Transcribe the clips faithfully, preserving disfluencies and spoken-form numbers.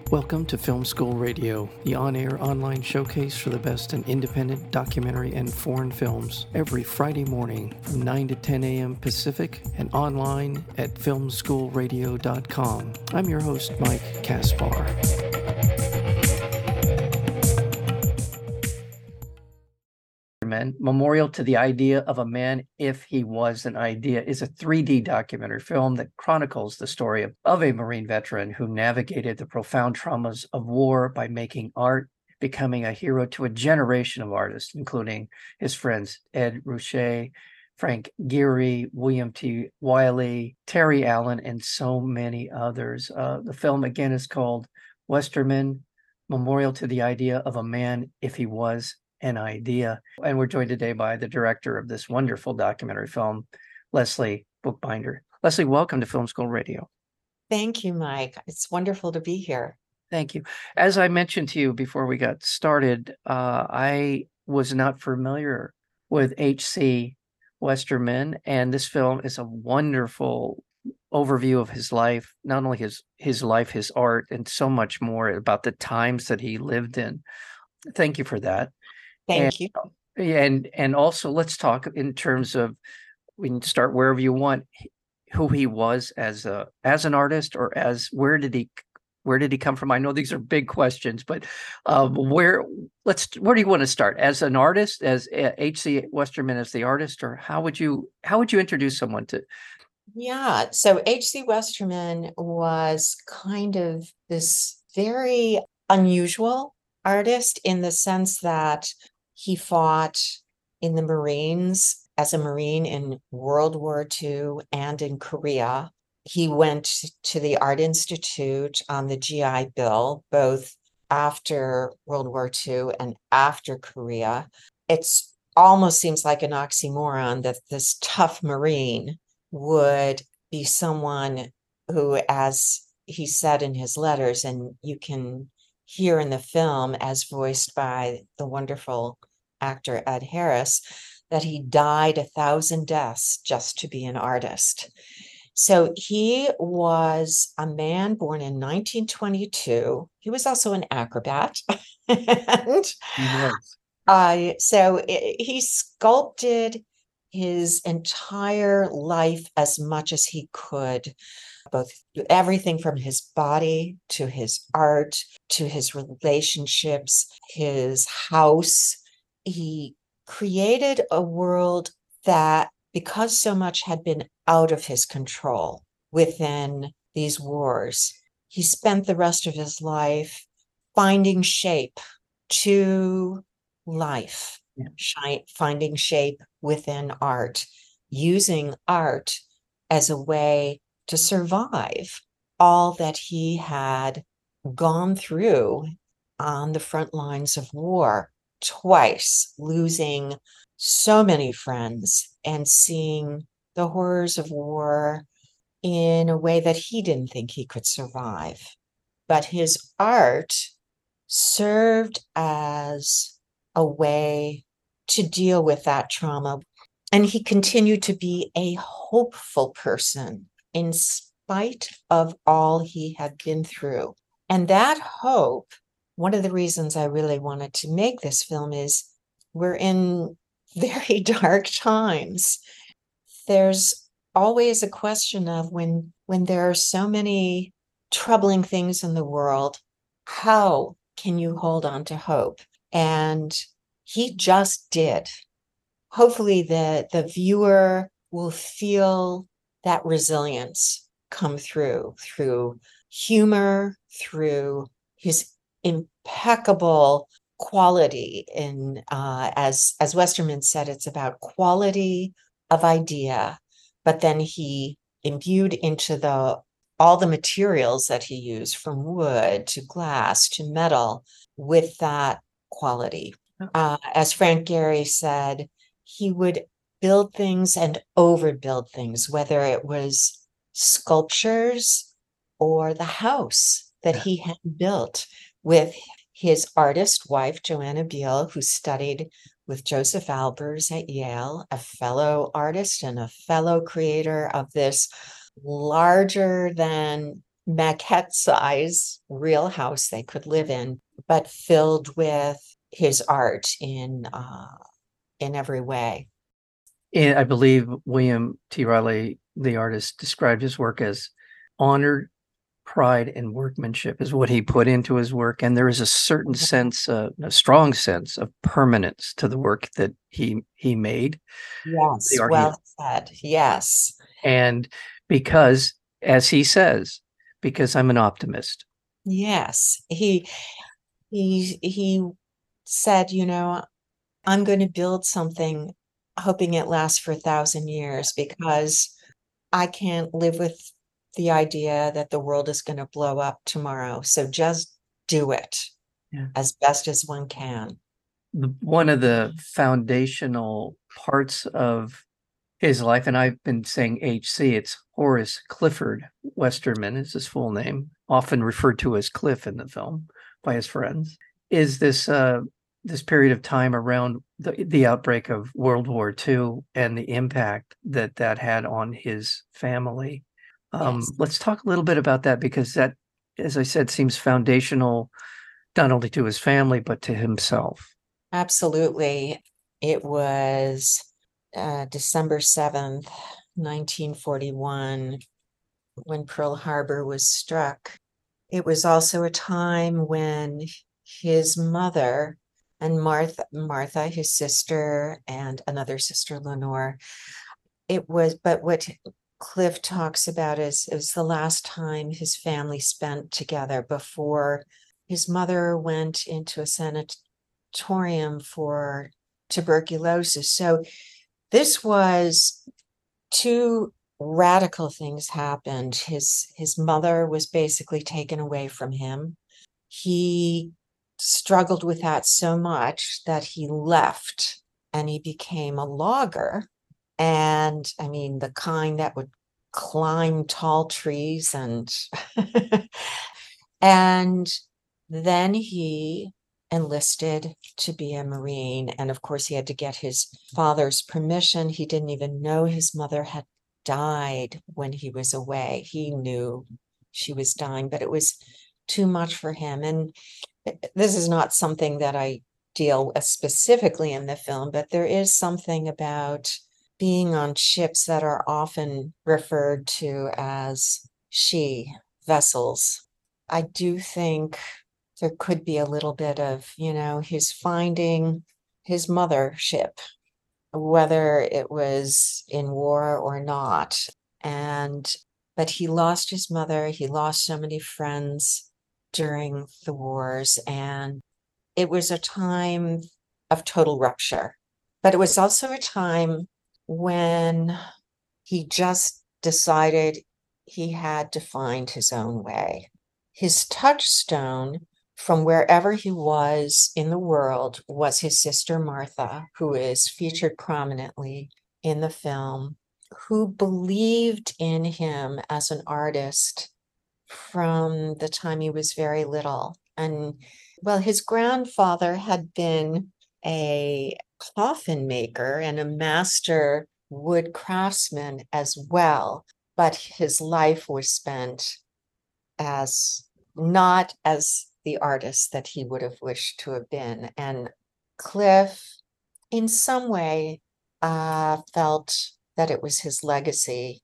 Welcome to Film School Radio, the on-air online showcase for the best in independent documentary and foreign films, every Friday morning from nine to ten a.m. Pacific and online at film school radio dot com. I'm your host, Mike Kaspar. Memorial to the Idea of a Man If He Was an Idea is a three D documentary film that chronicles the story of, of a Marine veteran who navigated the profound traumas of war by making art, becoming a hero to a generation of artists, including his friends Ed Ruscha, Frank Gehry, William T. Wiley, Terry Allen, and so many others. Uh, the film, again, is called Westerman, Memorial to the Idea of a Man If He Was an Idea. And we're joined today by the director of this wonderful documentary film, Leslie Bookbinder. Leslie, welcome to Film School Radio. Thank you, Mike. It's wonderful to be here. Thank you. As I mentioned to you before we got started, uh, I was not familiar with H C Westerman, and this film is a wonderful overview of his life, not only his his life, his art, and so much more about the times that he lived in. Thank you for that. Thank and, you. And and also let's talk in terms of, we can start wherever you want, who he was as a as an artist, or as where did he where did he come from? I know these are big questions, but um, where let's where do you want to start? As an artist, as H C Westerman as the artist, or how would you how would you introduce someone to? Yeah, so H C Westerman was kind of this very unusual artist in the sense that he fought in the Marines as a Marine in World War Two and in Korea. He went to the Art Institute on the G I Bill, both after World War Two and after Korea. It's almost seems like an oxymoron that this tough Marine would be someone who, as he said in his letters, and you can hear in the film as voiced by the wonderful actor Ed Harris, that he died a thousand deaths just to be an artist. So he was a man born in nineteen twenty-two. He was also an acrobat. and He was. Uh, so it, he sculpted his entire life as much as he could, both everything from his body to his art, to his relationships, his house. He created a world that, because so much had been out of his control within these wars, he spent the rest of his life finding shape to life, yeah. Shi- finding shape within art, using art as a way to survive all that he had gone through on the front lines of war, twice losing so many friends and seeing the horrors of war in a way that he didn't think he could survive. But his art served as a way to deal with that trauma. And he continued to be a hopeful person in spite of all he had been through. And that hope, one of the reasons I really wanted to make this film is we're in very dark times. There's always a question of when, when there are so many troubling things in the world, how can you hold on to hope? And he just did. Hopefully the, the viewer will feel that resilience come through, through humor, through his impeccable quality. In uh, as, as Westerman said, it's about quality of idea, but then he imbued into the all the materials that he used, from wood to glass to metal, with that quality. Uh, as Frank Gehry said, he would build things and overbuild things, whether it was sculptures or the house that yeah. he had built with his artist wife, Joanna Biel, who studied with Joseph Albers at Yale, a fellow artist and a fellow creator of this larger than maquette size real house they could live in, but filled with his art in uh, in every way. And I believe William T. Riley, the artist, described his work as honored pride and workmanship is what he put into his work. And there is a certain sense, uh, a strong sense of permanence to the work that he he made, the Yes, art he, well said. Yes. and because, as he says, because I'm an optimist. Yes. He he he said, you know, I'm going to build something hoping it lasts for a thousand years because I can't live with the idea that the world is going to blow up tomorrow. So just do it Yeah. as best as one can. The, one of the foundational parts of his life, and I've been saying H C, it's Horace Clifford Westerman is his full name, often referred to as Cliff in the film by his friends, is this uh, this period of time around the, the outbreak of World War Two and the impact that that had on his family. Um, Yes, let's talk a little bit about that because that, as I said, seems foundational not only to his family, but to himself. absolutely. It was uh, December seventh, nineteen forty-one, when Pearl Harbor was struck. It was also a time when his mother and Martha, Martha, his sister, and another sister, Lenore, it was, but what Cliff talks about is it was the last time his family spent together before his mother went into a sanatorium for tuberculosis. So this was two radical things happened. His his mother was basically taken away from him. He struggled with that so much that he left and he became a logger. And I mean, the kind that would climb tall trees and and then he enlisted to be a Marine. And of course, he had to get his father's permission. He didn't even know his mother had died when he was away. He knew she was dying, but it was too much for him. And this is not something that I deal with specifically in the film, but there is something about being on ships that are often referred to as she vessels. I do think there could be a little bit of, you know, his finding his mother ship, whether it was in war or not. And, but he lost his mother, he lost so many friends during the wars, and it was a time of total rupture. But it was also a time when he just decided he had to find his own way. His touchstone from wherever he was in the world was his sister Martha, who is featured prominently in the film, who believed in him as an artist from the time he was very little. And well, his grandfather had been a coffin maker and a master wood craftsman as well, but his life was spent as not as the artist that he would have wished to have been. And Cliff, in some way, uh, felt that it was his legacy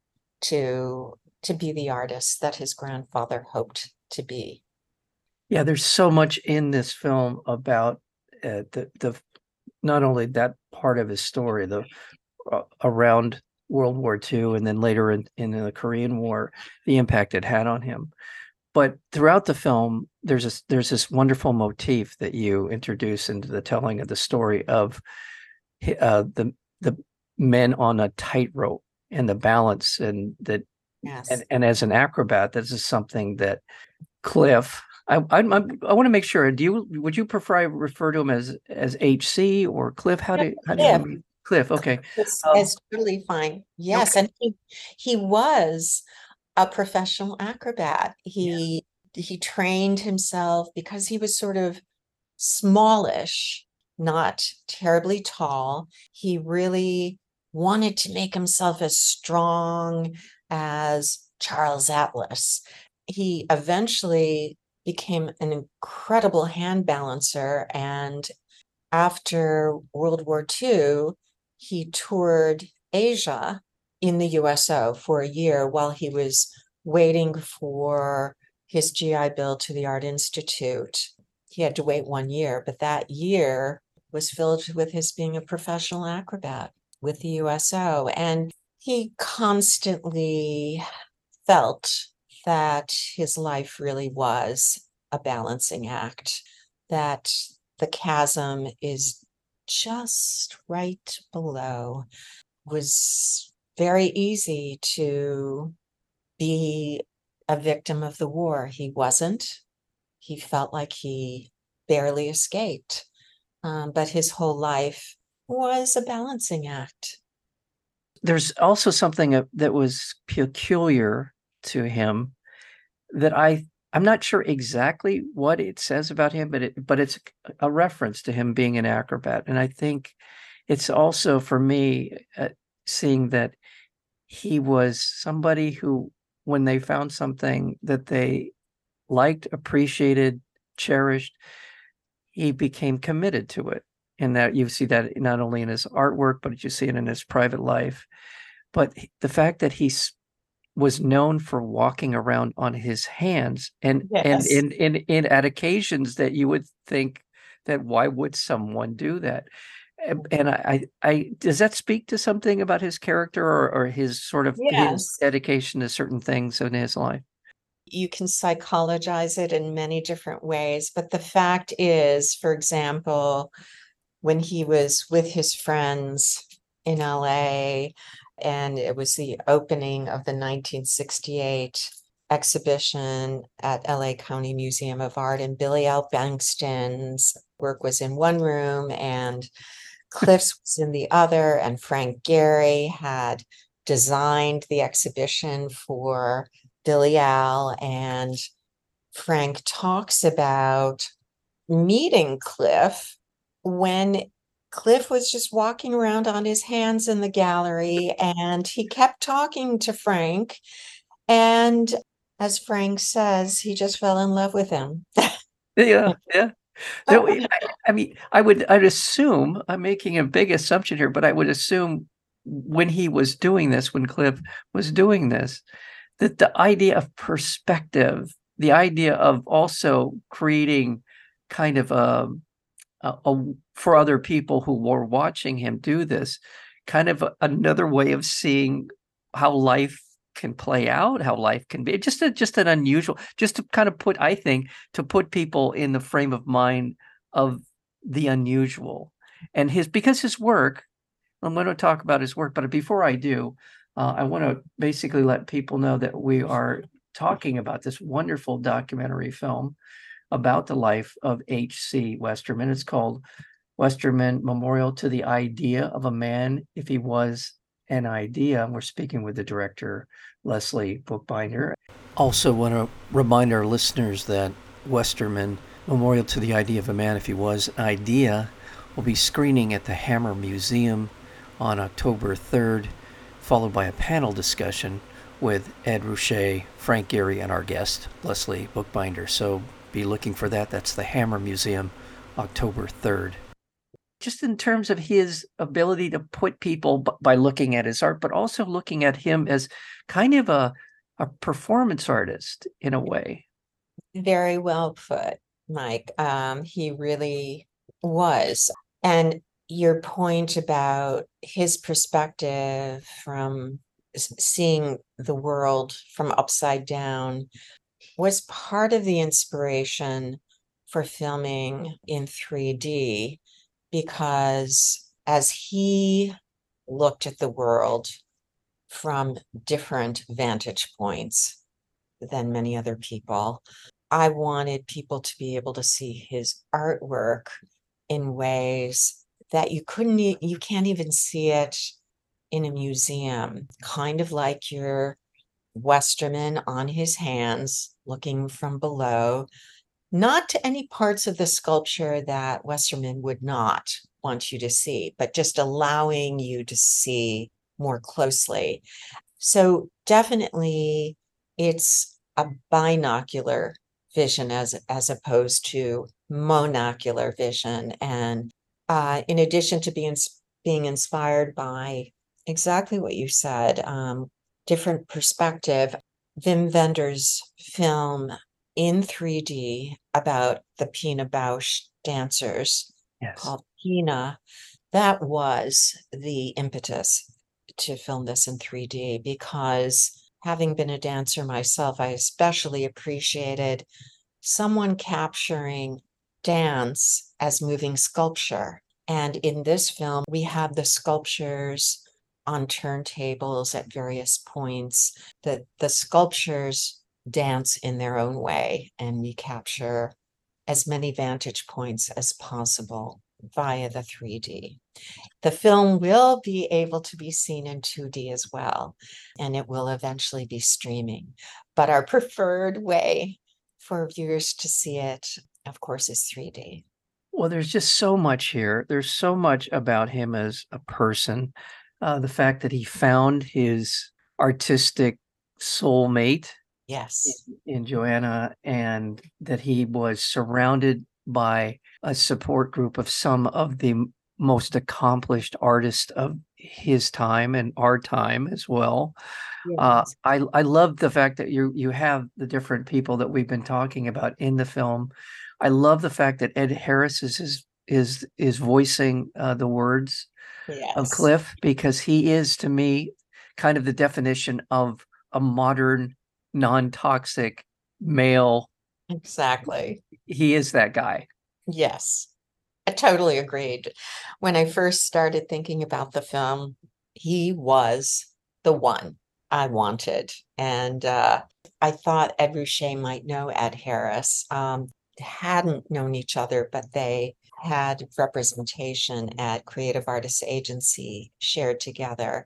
to to be the artist that his grandfather hoped to be. Yeah, there's so much in this film about uh, the the not only that part of his story, the uh, around World War Two, and then later in, in the Korean War, the impact it had on him. But throughout the film, there's this there's this wonderful motif that you introduce into the telling of the story of uh, the the men on a tightrope and the balance, and that Yes. and, and as an acrobat, this is something that Cliff. I I, I want to make sure. Do you would you prefer I refer to him as as H C or Cliff? How do how do you want Cliff. me? Cliff. Okay. It's, Um, it's totally fine. Yes. okay. And he, he was a professional acrobat. Yeah. He he trained himself because he was sort of smallish, not terribly tall. He really wanted to make himself as strong as Charles Atlas. he eventually became an incredible hand balancer. And after World War Two, he toured Asia in the U S O for a year while he was waiting for his G I Bill to the Art Institute. He had to wait one year, but that year was filled with his being a professional acrobat with the U S O. And he constantly felt that his life really was a balancing act, that the chasm is just right below. It was very easy to be a victim of the war. He wasn't. He felt like he barely escaped. Um, but his whole life was a balancing act. There's also something uh, that was peculiar to him that I I'm not sure exactly what it says about him, but it but it's a reference to him being an acrobat, and I think it's also for me uh, seeing that he was somebody who, when they found something that they liked, appreciated, cherished, he became committed to it. And that you see that not only in his artwork, but you see it in his private life. But the fact that he was known for walking around on his hands and and Yes. in in in at occasions that you would think that why would someone do that? And and I I does that speak to something about his character or or his sort of his Yes. dedication to certain things in his life? You can psychologize it in many different ways, but the fact is, for example, when he was with his friends in L A, and it was the opening of the nineteen sixty-eight exhibition at L A County Museum of Art, and Billy L. Bankston's work was in one room and Cliff's was in the other, and Frank Gehry had designed the exhibition for Billy Al, and Frank talks about meeting Cliff when Cliff was just walking around on his hands in the gallery, and he kept talking to Frank. And as Frank says, he just fell in love with him. Yeah, yeah. No, I, I mean, I would, I'd assume, I'm making a big assumption here, but I would assume when he was doing this, when Cliff was doing this, that the idea of perspective, the idea of also creating kind of a, a, a for other people who were watching him do this, kind of a, another way of seeing how life can play out, how life can be just a, just an unusual, just to kind of put, I think, to put people in the frame of mind of the unusual. And his, because his work, I'm going to talk about his work, but before I do, uh, I want to basically let people know that we are talking about this wonderful documentary film about the life of H C Westerman. It's called Westerman Memorial to the Idea of a Man If He Was an Idea. We're speaking with the director, Leslie Bookbinder. Also want to remind our listeners that Westerman Memorial to the Idea of a Man If He Was an Idea will be screening at the Hammer Museum on October third, followed by a panel discussion with Ed Ruscha, Frank Gehry, and our guest, Leslie Bookbinder. So be looking for that. That's the Hammer Museum, October third. Just in terms of his ability to put people b- by looking at his art, but also looking at him as kind of a, a performance artist in a way. Very well put, Mike. Um, he really was. And your point about his perspective from s- seeing the world from upside down was part of the inspiration for filming in three D, because as he looked at the world from different vantage points than many other people, I wanted people to be able to see his artwork in ways that you couldn't, e- you can't even see it in a museum, kind of like your Westerman on his hands, looking from below, not to any parts of the sculpture that Westerman would not want you to see, but just allowing you to see more closely. So definitely it's a binocular vision as as opposed to monocular vision. And uh, in addition to being being inspired by exactly what you said, um, different perspective, Wim Wenders' film in three D about the Pina Bausch dancers Yes. called Pina, that was the impetus to film this in three D, because having been a dancer myself, I especially appreciated someone capturing dance as moving sculpture. And in this film, we have the sculptures on turntables at various points. The, the sculptures dance in their own way, and we capture as many vantage points as possible via the three D. The film will be able to be seen in two D as well, and it will eventually be streaming. But our preferred way for viewers to see it, of course, is three D. Well, there's just so much here. There's so much about him as a person. Uh, the fact that he found his artistic soulmate Yes. in, in Joanna, and that he was surrounded by a support group of some of the m- most accomplished artists of his time and our time as well. Uh, Yes. I I love the fact that you you have the different people that we've been talking about in the film. I love the fact that Ed Harris is is is, is voicing uh, the words of Yes. Cliff, because he is, to me, kind of the definition of a modern, non-toxic male. Exactly. He is that guy. Yes. I totally agreed. When I first started thinking about the film, he was the one I wanted. And uh, I thought Ed Ruscha might know Ed Harris. Um, hadn't known each other, but they had representation at Creative Artists Agency shared together.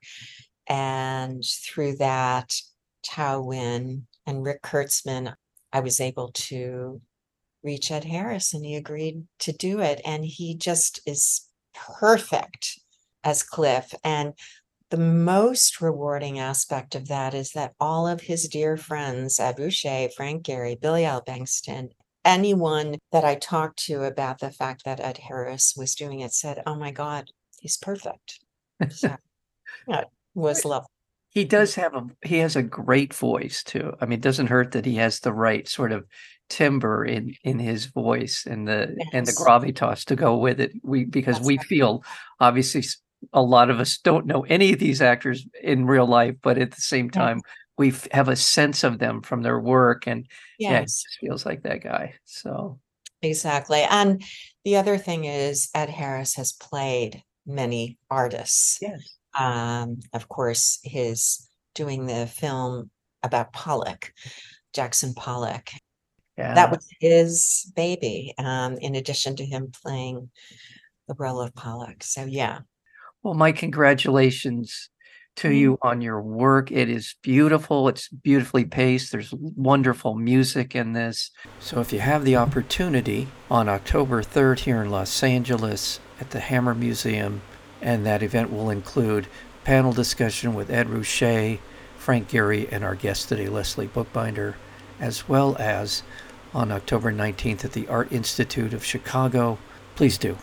And through that, Tao Win and Rick Kurtzman, I was able to reach Ed Harris, and he agreed to do it. And he just is perfect as Cliff. And the most rewarding aspect of that is that all of his dear friends, Ed Ruscha, Frank Gehry, Billy Al Bankston, anyone that I talked to about the fact that Ed Harris was doing it said, "Oh my God, he's perfect." So yeah, it was lovely. He does have a he has a great voice too. I mean, it doesn't hurt that he has the right sort of timbre in in his voice, and the and the Yes. gravitas to go with it. We because That's we right. feel, obviously, s- a lot of us don't know any of these actors in real life, but at the same Yes. time, we f- have a sense of them from their work, and yeah, he Yes, just feels like that guy. So exactly. And the other thing is Ed Harris has played many artists. yes, Um, of course, his doing the film about Pollock, Jackson Pollock. yeah. That was his baby, um, in addition to him playing the role of Pollock. So yeah. Well, my congratulations to Mm. you on your work. It is beautiful. It's beautifully paced. There's wonderful music in this. So if you have the opportunity on October third here in Los Angeles at the Hammer Museum, and that event will include panel discussion with Ed Ruscha, Frank Gehry, and our guest today, Leslie Bookbinder, as well as on October nineteenth at the Art Institute of Chicago. Please do.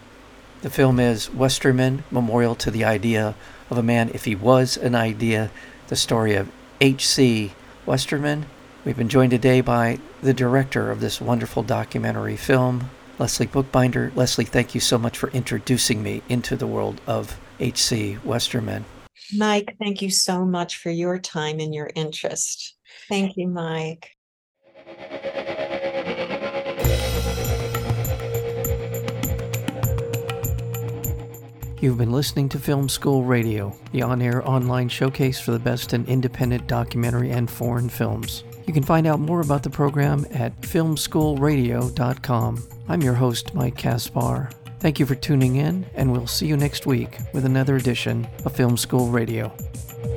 The film is Westerman, Memorial to the Idea of a Man If He Was an Idea, the story of H C Westerman. We've been joined today by the director of this wonderful documentary film, Leslie Bookbinder. Leslie, thank you so much for introducing me into the world of H C Westerman. Mike, thank you so much for your time and your interest. Thank you, Mike. You've been listening to Film School Radio, the on-air online showcase for the best in independent documentary and foreign films. You can find out more about the program at film school radio dot com. I'm your host, Mike Kaspar. Thank you for tuning in, and we'll see you next week with another edition of Film School Radio.